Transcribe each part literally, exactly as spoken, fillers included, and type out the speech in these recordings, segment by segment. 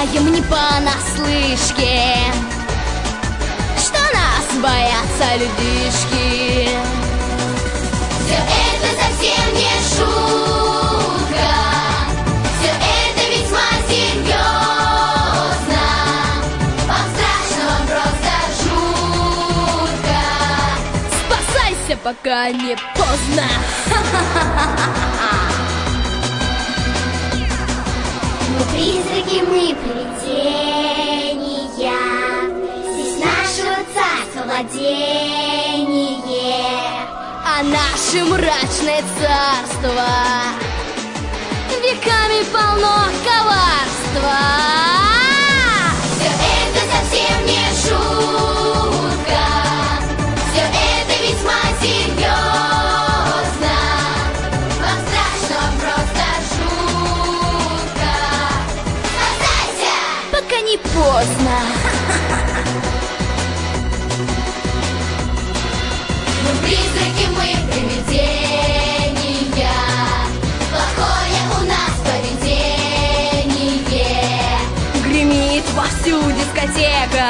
знаем не понаслышке, что нас боятся людишки. Все это совсем не шутка, все это весьма серьезно. Вам страшно, вам просто жутко. Спасайся, пока не поздно. Мы призраки, мы привидения, здесь нашего царства владение. А наше мрачное царство веками полно коварства. Все это совсем не шутка, все это весьма серьезно. Вам страшно, вам просто жутко. Спасайся, пока не поздно. мы призраки, мы привидения, плохое у нас поведение. Гремит вовсю дискотека,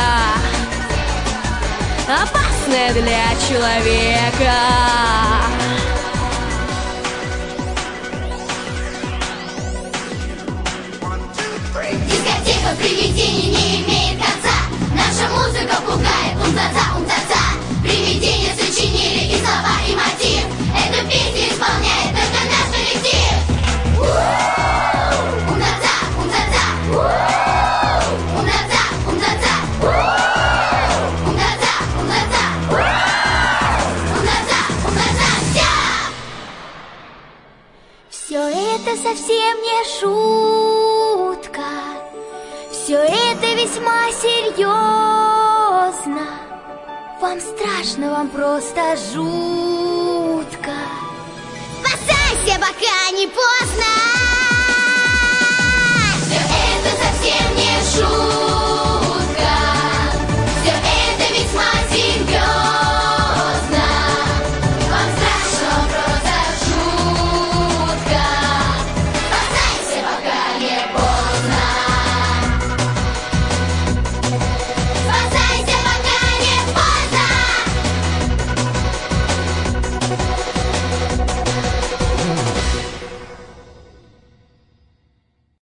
опасная для человека. Дискотека привидений не имеет конца. Наша музыка пугает, ум-та-та, ум-та-та. Привидения сочинили и слова, и мотив. Эту песню исполняет только наш коллектив. Ум-та-та, ум-та-та. Ум-та-та, ум-та-та. Ум-та-та, ум-та-та. Ум-та-та, ум-та-та. Все это совсем не шутка, все это весьма серьезно. Вам страшно, вам просто жутко. Спасайся, пока не поздно.